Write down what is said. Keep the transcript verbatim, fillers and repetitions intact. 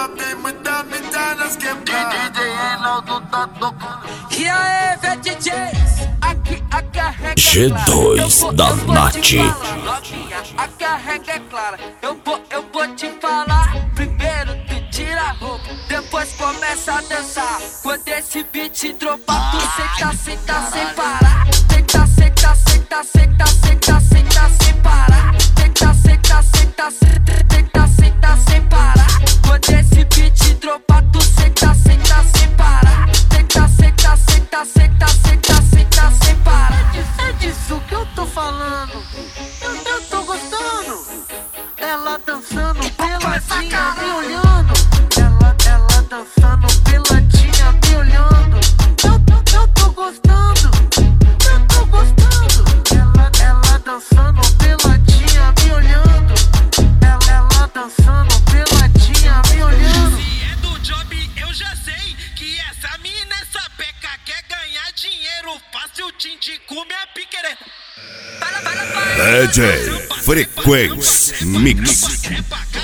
ela tem muita mídia nas quebradas. D J Reinaldo tá tocando. E aí, V D Js? Aqui a carrega G dois clara. da Eu vou Nath. te falar, novinha, a carrega é clara. Eu vou, eu vou te falar. Primeiro tu tira a roupa, depois começa a dançar. Quando esse beat dropar, tu senta, senta sem parar. Senta, senta, senta, senta, senta, senta sem parar. Senta, senta, senta, senta, senta, senta sem parar. Quando esse beat dropar, tu senta, senta sem parar. Senta, senta, senta, senta, senta, senta sem parar. É disso que eu tô falando. Eu, eu tô gostando. Ela dançando peladinha, me olhando. Ela, ela dançando peladinha, me olhando. Eu, eu, eu tô gostando. Eu tô gostando. Ela, ela dançando peladinha, me olhando. Ela, ela dançando peladinha, me olhando. Se é do job, eu já sei que essa mina, essa peca quer ganhar dinheiro fácil, tintico, minha piqueira. D J Frequência Mix. É pra